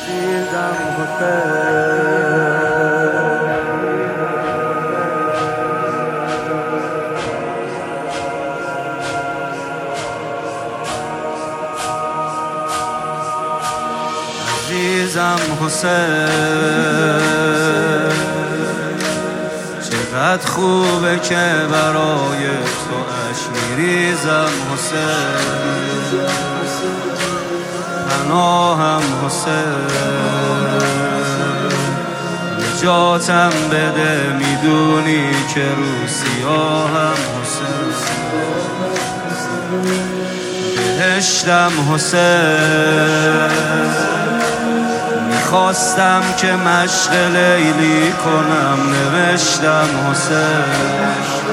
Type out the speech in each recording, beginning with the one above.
عزیزم حسین، چقدر خوبه که برای تو اشک میریزم حسین، پناهم حسین، نجاتم بده، میدونی که رو سیاهم حسین، بهشتم حسین، میخواستم که مشق لیلی کنم، نوشتم حسین،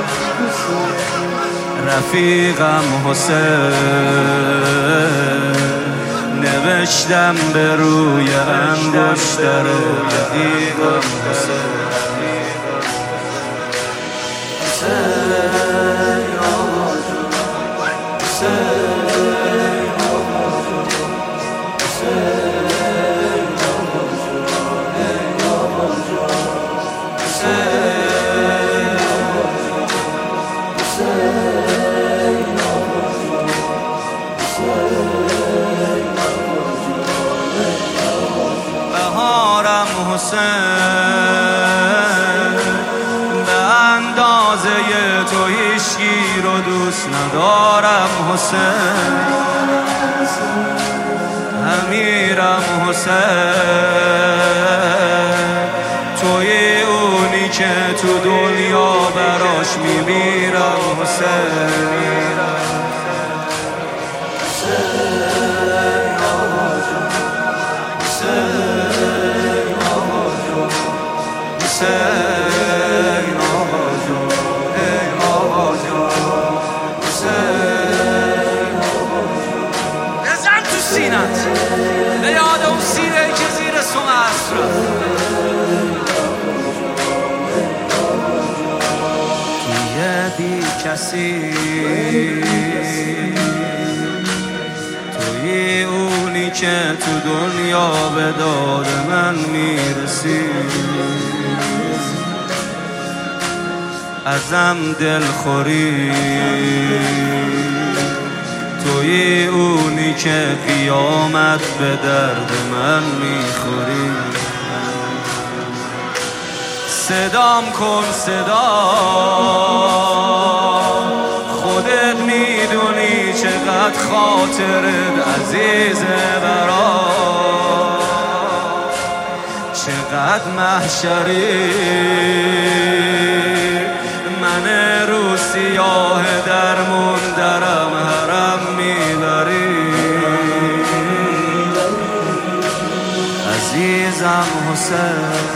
رفیقم حسین، نوشتم به روی انگشتر رفیقم حسین. بهارم حسین، به اندازه تو هیچکی رو دوست ندارم حسین، امیرم حسین، توی اونی که تو دنیا براش میمیرم حسین. بزن تو سینت به یاد اون سینه‌ای که زیر سم عصر توی بی کسی، توی اونی که تو دنیا به داد من میرسی، ازم دلخوری، توی اونی که قیامت به درد من میخوری، صدام کن صدا، خودت میدونی چقدر خاطرت عزیزه برا، چقدر محشری، من رو سیاه درمون درم حرم میبری، عزیزم حسین.